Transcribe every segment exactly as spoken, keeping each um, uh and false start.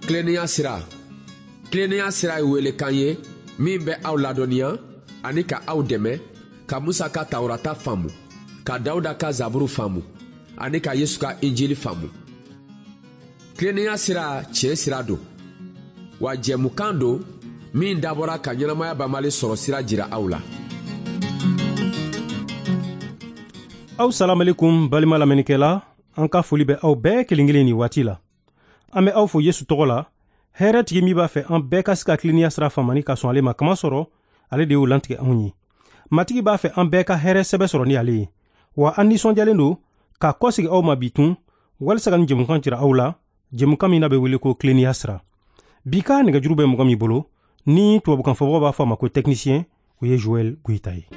Kileniya sira. Kileniya sira ye welekan ye min bɛ aw ladɔnniya ani ka aw dɛmɛ ka Musa ka Tawurata faamu, ka Dawuda ka Zaburu faamu ani ka Yesu ka Injili faamu. Kileniya sira tiɲɛ sira don, wa jɛmukan don min dabɔra ka ɲɛnamaya banbali sɔrɔ sira jira aw la. Aw salam alaikum balima lamɛnnikɛla, an ka foli bɛ aw bɛɛ kelen kelen ni waati la. An bɛ aw fo Yesu tɔgɔ la. Hɛrɛ tigi min b'a fɛ an bɛɛ ka se ka kileniya sira faamani ka sɔn ale ma kama sɔrɔ, ale de y'o lantigɛ anw ye. Matigi b'a fɛ an bɛɛ ka hɛrɛ sɛbɛ sɔrɔ ni ale ye. Wa an nisɔndiyalen don ka kɔsegi aw ma bi tun, walisa ka ni jɛmukan jira aw la, jɛmukan min na bɛ wele ko kileniya sira. Bi ka nɛgɛjuru bɛ mɔgɔ min bolo, ni tubabukan fɔbagaw b'a fɔ a ma ko technicien, o ye Joel Guita ye.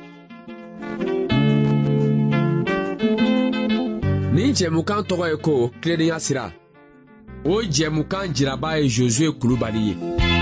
Ni jɛmukan tɔgɔ ye ko kileniya sira. O jɛmukan jiraba ye Josue Kulubali ye.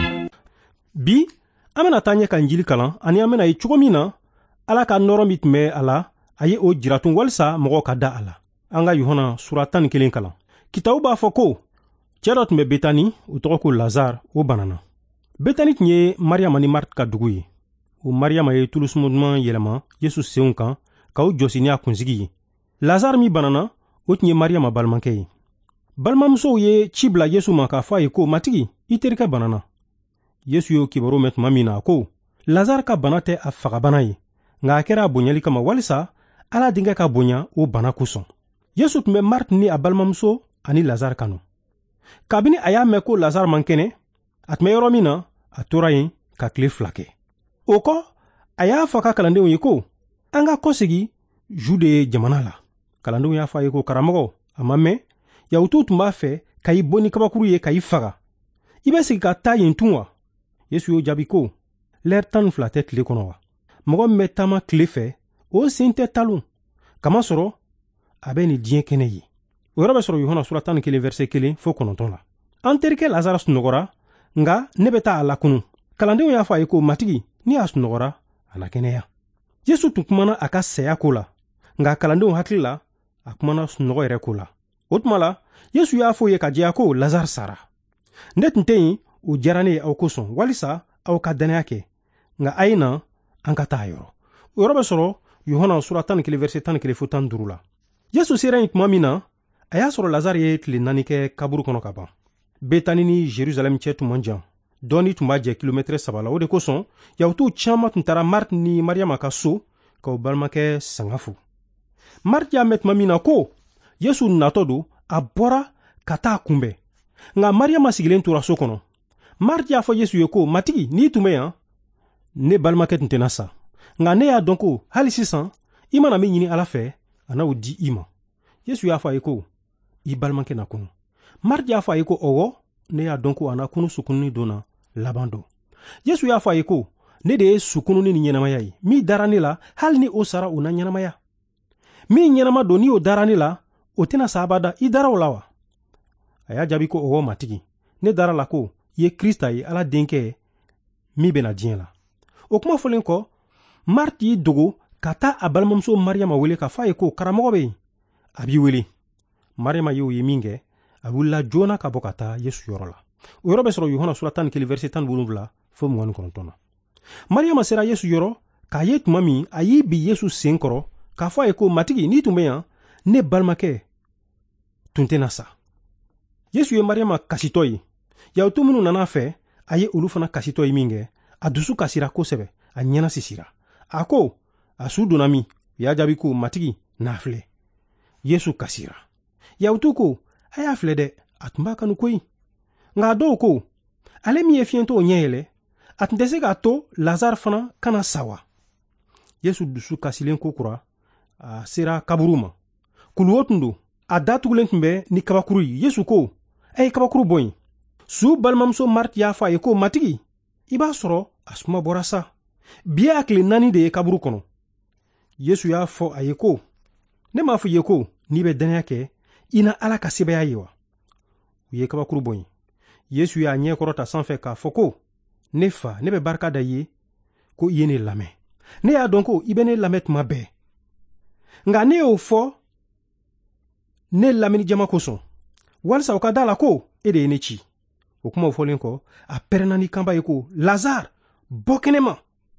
Bi an bena taa ɲɛ ka Injili kalan ani an bena ye cogo min na Ala ka nɔrɔ min tun bɛ a la, a ye o jiratun walisa mɔgɔw ka da a la. An ka Yohana sura tan ni kelen kalan. Kitabu b'a fɔ ko cɛ dɔ tun bɛ Betani, o tɔgɔ ko Lazare, o banana. Betani tun ye Mariyama ni Mariti ka dugu ye. O Mariyama ye tulusuma duman yɛlɛma Yesu senw kan ka o jɔsi ni a kunsigi ye. Lazare min banana, o tun ye Mariyama balimakɛ ye. Balimamusow ye ci bila Yesu ma k'a fɔ a ye ko matigi, i terikɛ banana. Yesu y'o kibaru mɛn tuma min na ko Lazare ka bana tɛ a fagabana ye, nka a kɛra a bonyali kama walisa Ala denkɛ ka bonya o bana kosɔn. Yesu tun bɛ Mariti ni a balimamuso ani Lazare kanu. Kabini a y'a mɛn ko Lazare man kɛnɛ, a tun bɛ yɔrɔ min na, a tora yen ka tile fila kɛ. O kɔ, a y'a fɔ ka kalandenw ye ko an ka kɔsegi Jude jamana la. Kalandenw y'a fɔ a ye ko karamɔgɔ, a ma mɛn, Yahudiw tun b'a fɛ ka i bɔ ni kabakuru ye ka i faga. I bɛ sigi ka taa yen tun wa? Yesu y'o jaabi ko l'heure tan ni fila tɛ tile kɔnɔ wa? Mɔgɔ min bɛ taama tile fɛ, o sen tɛ talon. Kamasɔrɔ a bɛ nin diɲɛ kɛnɛ ye. O yɔrɔ bɛ sɔrɔ Yohana sura tan ni kelen verset kelen fo kɔnɔntɔn la. An terikɛ Lazare sunɔgɔra, nka ne bɛ taa a lakunu. Kalandenw y'a fɔ a ye ko matigi, ni a sunɔgɔra, a na kɛnɛya. Yesu tun kumana a ka saya ko la, nka kalandenw hakili la, a kumana sunɔgɔ yɛrɛ ko la. O tuma la, Yesu y'a fɔ ye ka diya ko Lazare sara. Ne tun tɛ yen, o diyara ne ye aw kosɔn, walisa aw ka dannaya kɛ, nka a ye na, an ka taa a yɔrɔ. O yɔrɔ bɛ sɔrɔ Yohana sura tan ni kelen verset tan ni kelen fo tan ni duuru la. Yesu sera yen tuma min na, a y'a sɔrɔ Lazare ye tile naani kɛ kaburu kɔnɔ ka ban. Betani ni Jerusalem cɛ tun man jan. Dɔɔni tun b'a jɛ kilomɛtɛrɛ saba la. O de kosɔn, Yahudiw caman tun taara Mariti ni Mariyama ka so ka o balimakɛ sanga fo. Mariti y'a mɛn tuma min na ko Yesu natɔ don, a bɔra ka taa kunbɛn. Nka Mariyama sigilen tora so kɔnɔ. Mariti y'a fɔ Yesu ye ko matigi, n'i tun bɛ yan, ne balimakɛ tun tɛna sa. Nka ne y'a dɔn ko hali sisan, i mana min ɲini Ala fɛ, a n'o di i ma. Yesu y'a fɔ a ye ko i balimakɛ na kunu. Mariti y'a fɔ a ye ko ɔwɔ, ne y'a dɔn ko a na kunu sukununi donna laban don. Yesu y'a fɔ a ye ko ne de ye sukununi ni ɲɛnamaya ye. Min dara ne la, hali ni o sara o na ɲɛnamaya. Min ɲɛnama don ni o dara ne la, o tɛna sa abada, i dara o la wa? A y'a jaabi ko ɔwɔ matigi, ne dara la ko i ye Krista ye, Ala denkɛ min bɛna diɲɛ la. O kuma fɔlen kɔ, Mariti y'i dogo ka taa a balimamuso Mariyama wele k'a fɔ a ye ko karamɔgɔ bɛ yen, a b'i wele. Mariyama y'o ye min kɛ, a wulila joona ka bɔ ka taa Yesu yɔrɔ la. O yɔrɔ bɛ sɔrɔ Yohana sura tan ni kelen verset tan ni wolonwula fo mugan ni kɔnɔntɔn na. Mariyama sera Yesu yɔrɔ k'a ye tuma min a y'i bi Yesu sen kɔrɔ k'a fɔ a ye ko matigi, n'i tun bɛ yan, ne balimakɛ tun tɛna sa. Yesu ye Mariyama kasitɔ ye. Yahudiw minnu nana fɛ, a ye olu fana kasitɔ ye min kɛ, a dusu kasira kosɛbɛ, a ɲɛna sisira. A ko a su donna min? U y'a jaabi ko matigi, n'a filɛ. Yesu kasira. Yahudiw ko a y'a filɛ dɛ, a tun b'a kanu koyi. Nka a dɔw ko ale min ye fiɲɛtɔ ɲɛ yɛlɛ, a tun tɛ se k'a to Lazare fana kana sa wa? Yesu dusu kasilen ko kura, a sera kaburu ma. Kulu o tun don, a datugulen tun bɛ ni kabakuru ye. Yesu ko a ye kabakuru bɔ yen. Su balimamuso Mariti y'a fɔ a ye ko matigi, i b'a sɔrɔ a suma bɔra sa. Bi a tile naani de ye kaburu kɔnɔ. Yesu y'a fɔ a ye ko ne m'a fɔ i ye ko n'i bɛ dannaya kɛ, i na Ala ka sebaya ye wa? U ye kabakuru bɔ yen. Yesu y'a ɲɛ kɔrɔta sanfɛ k'a fɔ ko ne fa, ne bɛ barika da i ye ko i ye ne lamɛn. Ne y'a dɔn ko i bɛ ne lamɛn tuma bɛɛ. Nka ne y'o fɔ ne lamɛnni jama kosɔn, walisa u ka da la ko e de ye ne ci. o kuma fɔlen kɔ a pɛrɛnna ni kanba ye ko lazare bɔ kɛnɛma.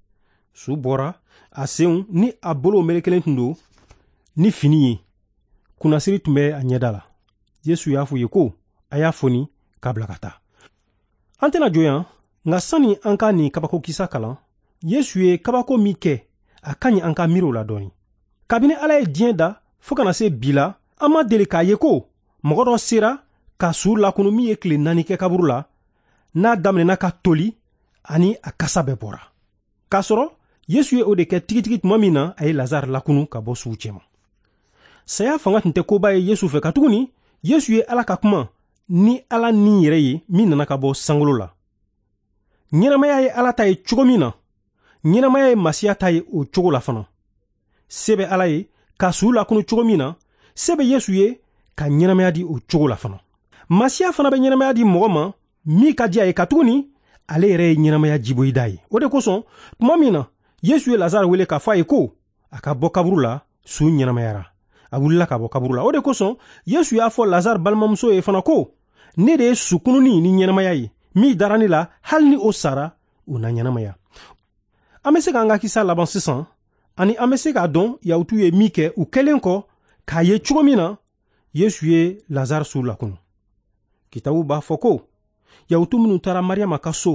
Su bɔra a senw ni a bolo melekelen tun don ni fini ye. Kunnasiri tun bɛ a ɲɛda la. Yesu y'a fɔ ye ko a y'a foni k'a bila ka taa. An tɛna jɔ yan nka sani an ka nin kabako kisa kalan, Yesu ye kabako min kɛ a ka ɲi an ka miiriw la dɔɔni. Kabini Ala ye diɲɛ da fo kana se bi la, an ma deli k'a ye ko mɔgɔ dɔ sera ka su lakunu min ye tile naani kɛ kaburu la, n'a daminɛna ka toli ani a kasa bɛɛ bɔra. K'a sɔrɔ Yesu ye o de kɛ tigitigi tuma min na a ye Lazare lakunu ka bɔ suw cɛma. Saya fanga tun tɛ koba ye Yesu fɛ ka tuguni Yesu ye Ala ka kuma ni Ala ni yɛrɛ ye min nana ka bɔ sankolo la. Ɲɛnamaya ye Ala ta ye cogo min na, ɲɛnamaya ye Masiya ta ye o cogo la fana. Se bɛ Ala ye ka su lakunu cogo min na, se bɛ Yesu ye ka ɲɛnamaya di o cogo la fana. Masiya fana bɛ ɲɛnamaya di mɔgɔ ma min ka di a ye ka tuguni ale yɛrɛ ye ɲɛnamaya jiboyi da ye. O de kosɔn tuma min na Yesu ye Lazare wele k'a fɔ a ye ko a ka bɔ kaburu la, su ɲɛnamayara. A wulila ka bɔ kaburu la. O de kosɔn Yesu y'a fɔ Lazare balimamuso ye fana ko ne de ye sukununi ni ɲɛnamaya ye, min dara ne la hali ni o sara o na ɲɛnamaya. An bɛ se k'an ka kisa laban sisan, ani an bɛ se k'a dɔn Yahudiw ye min kɛ u kɛlen kɔ k'a ye cogo min na Yesu ye Lazare su lakunu. Kitabu b'a fɔ ko Yahudiw minnu taara Mariyama ka so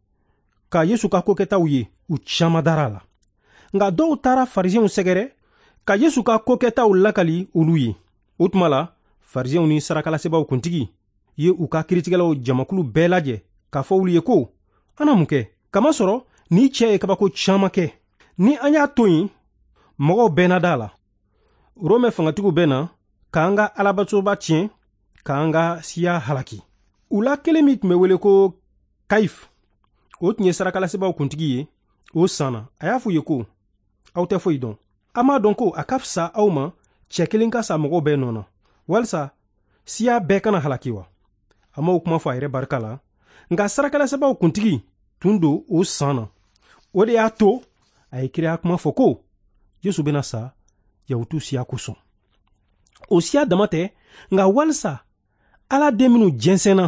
ka Yesu ka kokɛtaw ye u caman dara a la. Nka dɔw taara Farisiyɛnw sɛgɛrɛ ka Yesu ka kokɛtaw lakali olu ye. O tuma la Farisiyɛnw ni sarakalasebaaw kuntigi ye u ka kiiritigɛlaw jamakulu bɛɛ lajɛ k'a fɔ olu ye ko an na mun kɛ? Kamasɔrɔ ni cɛ ye kabako caman kɛ. Ni an y'a to yen, mɔgɔw bɛɛ na da la. Rome fangatigiw bɛ na k'an ka alabatoba tiɲɛ, k'an ka siya halaki. U la kelen min tun bɛ wele ko Kayif, o tun ye sarakalasebaaw kuntigi ye. O sanna a y'a f'u ye ko aw tɛ foyi dɔn. A m'a dɔn ko a ka fisa aw ma cɛ kelen ka sa mɔgɔw bɛɛ nɔ na, walisa siya bɛɛ kana halaki wa? A m'o kuma fɔ a yɛrɛ barika la, nka sarakalasebaaw kuntigi tun don o sanna. O de y'a to a ye kiriya kuma fɔ ko Yesu bɛna sa Yahudiw siya kosɔn. O siya dama tɛ, nka walisa Ala den minnu jɛnsɛnna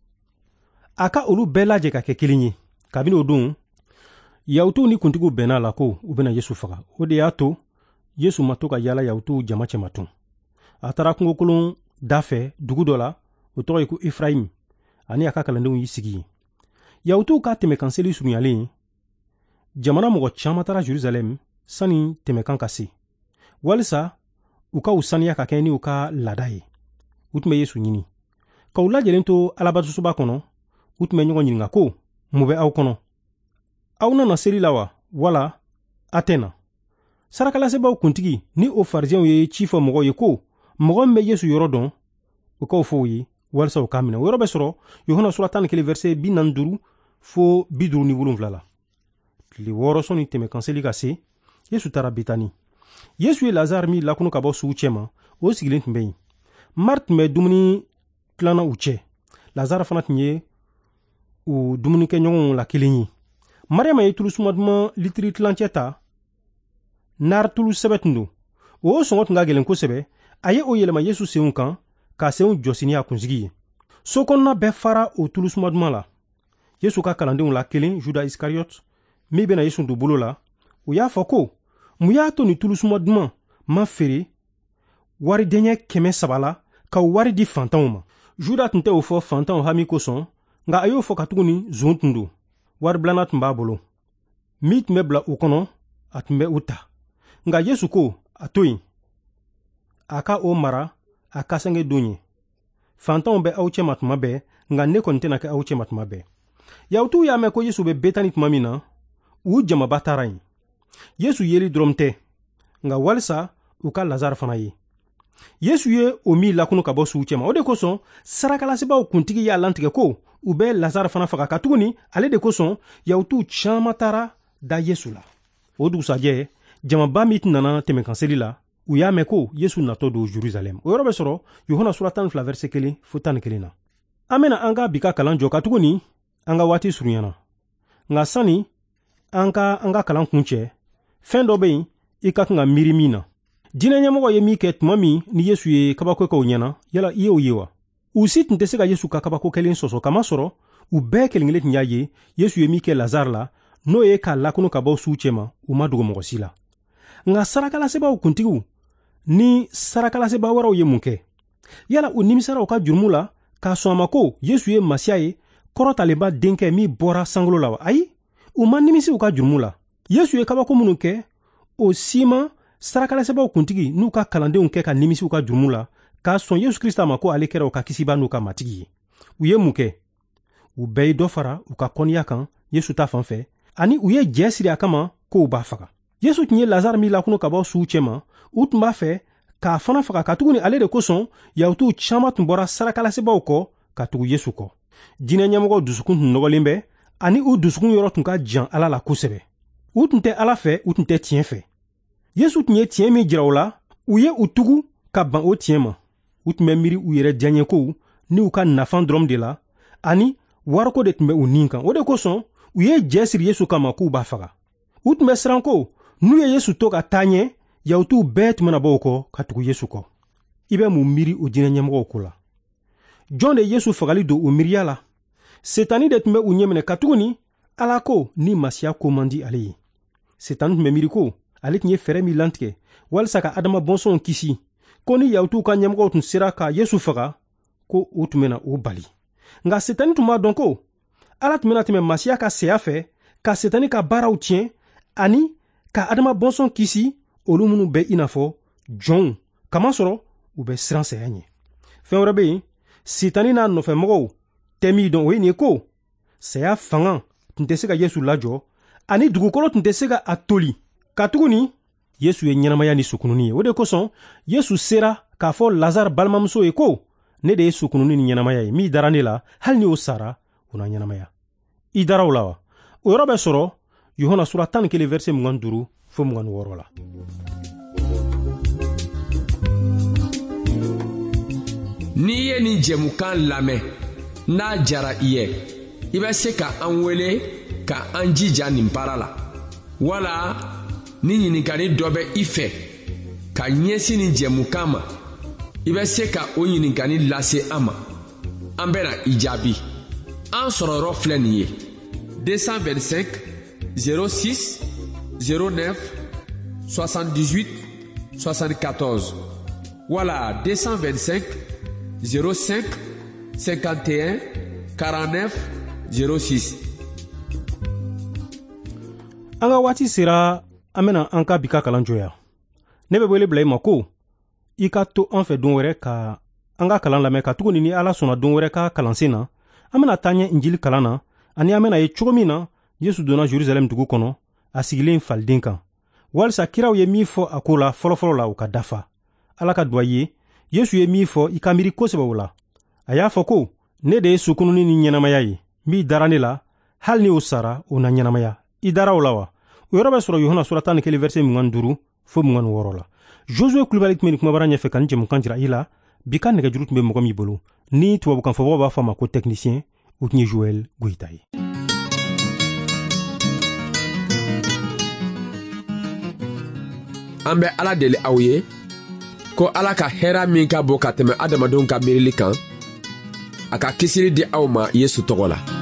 a ka olu bɛɛ lajɛ ka kɛ kelen ye. Kabini o don Yahudiw ni kuntigiw bɛnna la ko u bɛna Yesu faga. O de y'a to Yesu ma to ka yaala Yahudiw jama cɛma tun. A taara kungokolon da fɛ dugu dɔ la, o tɔgɔ ye ko Efrayim, ani a ka kalandenw y'i sigi yen. Yahudiw ka tɛmɛkan seli surunyalen, jamana mɔgɔ caman taara Jerusalem sani tɛmɛkan ka se, walisa u ka u saniya ka kɛ ni u ka laada ye. U tun bɛ Yesu ɲini. Ka u lajɛlen to alabatosoba kɔnɔ, u tun bɛ ɲɔgɔn ɲininka ko mun bɛ aw kɔnɔ? Aw nana seli la wa? Wala a tɛ na. Sarakalasebaaw kuntigi ni o Farisiyɛnw ye ci fɔ mɔgɔw ye ko mɔgɔ min bɛ Yesu yɔrɔ dɔn, u k'o fɔ o ye walisa u k'a minɛ. O yɔrɔ bɛ sɔrɔ Yohana sura tan ni kelen verset bi naani duuru fo bi duuru ni wolonwula la. Tile wɔɔrɔ sɔnni tɛmɛkan seli ka se, Yesu taara Betani. Yesu ye Lazare min lakunu ka bɔ sugu cɛma, o sigilen tun bɛ yen. Marthe tun bɛ dumuni tilanna u cɛ. Lazare fana tun ye u dumunikɛɲɔgɔnw la kelen ye. Mariyama ye tulu suma duman litiri tilancɛ ta, nari tulu sɛbɛ tun don. O sɔngɔ tun ka gɛlɛn kosɛbɛ. A ye o yɛlɛma Yesu senw kan k'a senw jɔsi ni a kunsigi ye. So kɔnɔna bɛɛ fara o tulu suma duman la. Yesu ka kalandenw la kelen, Juda Iskariot, min bɛna Yesu don bolo la, o y'a fɔ ko mun y'a to ni tulu suma duman ma feere waridenyɛ kɛmɛ saba la ka wari di fantanw ma. Juda tun tɛ o fɔ fantanw hami kosɔn, nka a y'o fɔ ka tuguni zon tun don. Wari bilana tun b'a bolo. Min tun bɛ bila o kɔnɔ, a tun bɛ o ta. Nka Yesu ko a to yen. A ka o mara a kasɛngɛ don ye. Fantanw bɛ aw cɛma tuma bɛɛ, nka ne kɔni tɛna kɛ aw cɛma tuma bɛɛ. Yahudiw y'a mɛn ko Yesu bɛ Betani tuma min na, u jamaba taara yen. Yesu yeli dɔrɔn tɛ, nka walisa u ka Lazare fana ye. Yesu ye o min lakunu ka bɔ sugu cɛma. O de kosɔn sarakalasebaaw kuntigi y'a lantigɛ ko u bɛ Lazare fana faga ka tuguni ale de kosɔn Yahudiw caman taara da Yesu la. O dugusajɛ jamaba min tun nana tɛmɛkan seli la, u y'a mɛn ko Yesu natɔ don Jerusalem. O yɔrɔ bɛ sɔrɔ Yohana sura tan ni fila verset kelen fo tan ni kelen na. An bɛna an ka bi ka kalan jɔ ka tuguni an ka waati surunyana. Nka sani an ka an ka kalan kun cɛ, fɛn dɔ bɛ yen i ka kan ka miiri min na. Diinɛ ɲɛmɔgɔ ye min kɛ tuma min ni Yesu ye kabako kɛ o ɲɛna, yala i y'o ye wa? u si tun tɛ se ka yesu ka kabako kelen sɔsɔ kamasɔrɔ u bɛɛ kelen kelen tun y'a ye yesu ye min kɛ lazare la n'o ye k'a lakunu ka bɔ suw cɛma u ma dogo mɔgɔ si la. nka sarakalasebaaw kuntigiw ni sarakalasebaa wɛrɛw ye mun kɛ? yala u nimisara u ka jurumu la k'a sɔn a ma ko yesu ye masiya ye kɔrɔtalenba denkɛ min bɔra sankolo la wa? ayi, u ma nimisi u ka jurumu la. yesu ye kabako minnu kɛ o si ma sarakalasebaaw kuntigi n'u ka kalandenw kɛ ka nimisi u ka jurumu la k'a sɔn yesu krista ma ko ale kɛra u ka kisiba n'u ka matigi ye. u ye mun kɛ? u bɛɛ ye dɔ fara u ka kɔniya kan yesu ta fan fɛ ani u ye jɛ siri a kama ko u b'a faga. yesu tun ye lazare min lakunu ka bɔ suw cɛma u tun b'a fɛ k'a fana faga katuguni ale de kosɔn yahudiw caaman tun bɔra sarakalasebaaw kɔ ka tugu yesu kɔ. jinɛ ɲɛmɔgɔw dusukun tun nɔgɔlen bɛ ani u dusukun yɔrɔ tun ka jan ala la kosɛbɛ. u tun tɛ ala fɛ, u tun tɛ tiɲɛ fɛ. yesu tun ye tiɲɛ min jira u la u ye u tugu ka ban o tiɲɛ ma. u tun bɛ miiri u yɛrɛ diyaɲɛkow ni u ka nafan dɔrɔn de la ani wariko de tun bɛ u nin kan. o de kosɔn u ye jɛ siri yesu kama k'u b'a faga. u tun bɛ siran ko n'u ye yesu to ka taa ɲɛ yahudiw bɛɛ tun bena bɔ o kɔ ka tugu yesu kɔ. i bɛ mun miiri o jinɛ ɲɛmɔgɔw ko la? jɔn de yesu fagali don o miiriya la? setani de tun bɛ u ɲɛminɛ katuguni ala ko ni masiya ko man di ale ye. setani tun bɛ miiri ko ale tun ye fɛɛrɛ min lantigɛ walisa ka adama bɔnsɔnw kisi ko ni yahudiw ka ɲɛmɔgɔw tun sera ka yesu faga ko u tun bena o bali. nka setani tun b'a dɔn ko ala tun bena tɛmɛ masiya ka saya fɛ ka setani ka baaraw tiɲɛ ani ka adama bɔnsɔn kisi olu minnu bɛ i n'a fɔ jɔnw kamasɔrɔ u bɛ siran saya ɲɛ. fɛn wɛrɛ be yen setani n'a nɔfɛmɔgɔw tɛ min dɔn o ye nin ye ko saya fanga tun tɛ se ka yesu lajɔ ani dugukolo tun tɛ se ka a toli katuguni yesu ye ɲɛnamaya ni sukununi ye. o de kosɔn yesu sera k'a fɔ lazare balimamuso ye ko ne de ye sukununi ni ɲɛnamaya ye, min dara ne la hali ni o sara o na ɲɛnamaya. i dara o la wa? o yɔrɔ bɛ sɔrɔ yohana sura tan ni kelen verset mugan duuru fo mugan ni wɔɔrɔ la. n'i ye nin jɛmukan lamɛn n'a jara i ye i bɛ se ka an wele ka an jija nin baara la wala ni ɲininkali dɔ bɛ i fɛ ka ɲɛsin nin jɛmukan ma i bɛ se ka o ɲininkali lase an ma an bɛna i jaabi. an sɔrɔyɔrɔ filɛ nin ye deux cent vingt-cinq zéro six zéro neuf soixante-dix-huit soixante-quatorze wala deux cent vingt-cinq zéro cinq cinquante et un quarante-neuf zéro six. an ka waati sera an bena an ka bi ka kalan jɔya. ne bɛ wele bila i ma ko i ka to an fɛ don wɛrɛ ka an ka kalan lamɛn ka tuguni ni ala sɔnna don wɛrɛ ka kalansen na an bena taa ɲɛ injili kalan na ani an bena ye cogo min na yesu donna jerusalem dugu kɔnɔ a sigilen faliden kan walisa kiraw ye min fɔ a ko la fɔlɔfɔlɔ la u ka dafa. ala ka duwa ye yesu ye min fɔ i ka miiri kosɛbɛ o la. a y'a fɔ ko ne de ye sukununi ni ɲɛnamaya ye, min dara ne la hali ni o sara o na ɲɛnamaya. i dara o la wa? o yɔrɔ bɛ sɔrɔ yohana sura tan ni kelen verset mugan duuru fo mugan ni wɔɔrɔ la. josue kulubali tun bɛ nin kumabara ɲɛfɛ ka nin jɛmukan jira i la. bi ka nɛgɛjuru tun bɛ mɔgɔ min bolo ni tubabukan fɔbagaw b'a fɔ a ma ko technicien o tun ye joel goyita ye. an bɛ ala deli aw ye ko ala ka hɛra min ka bon ka tɛmɛ adamadenw ka miirili kan a ka kisiri di aw ma yesu tɔgɔ la.